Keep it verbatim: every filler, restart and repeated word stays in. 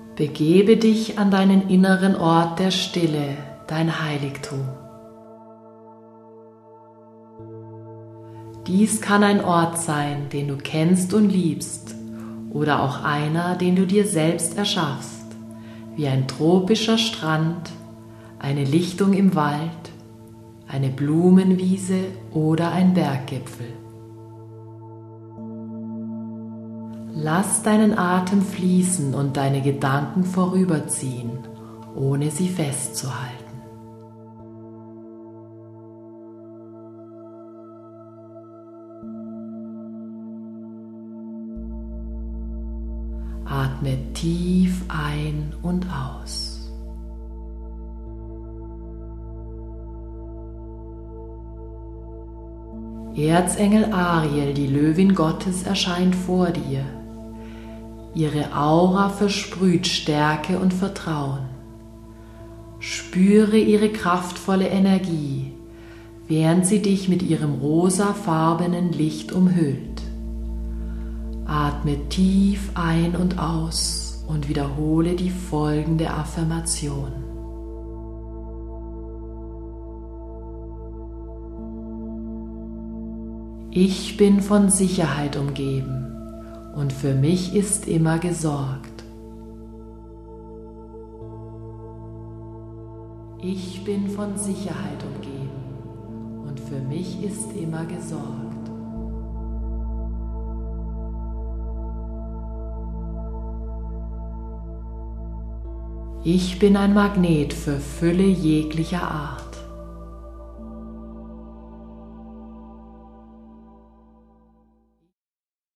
Begebe dich an deinen inneren Ort der Stille, dein Heiligtum. Dies kann ein Ort sein, den du kennst und liebst, oder auch einer, den du dir selbst erschaffst, wie ein tropischer Strand, eine Lichtung im Wald, eine Blumenwiese oder ein Berggipfel. Lass deinen Atem fließen und deine Gedanken vorüberziehen, ohne sie festzuhalten. Atme tief ein und aus. Erzengel Ariel, die Löwin Gottes, erscheint vor dir. Ihre Aura versprüht Stärke und Vertrauen. Spüre ihre kraftvolle Energie, während sie dich mit ihrem rosafarbenen Licht umhüllt. Atme tief ein und aus und wiederhole die folgende Affirmation. Ich bin von Sicherheit umgeben und für mich ist immer gesorgt. Ich bin von Sicherheit umgeben und für mich ist immer gesorgt. Ich bin ein Magnet für Fülle jeglicher Art.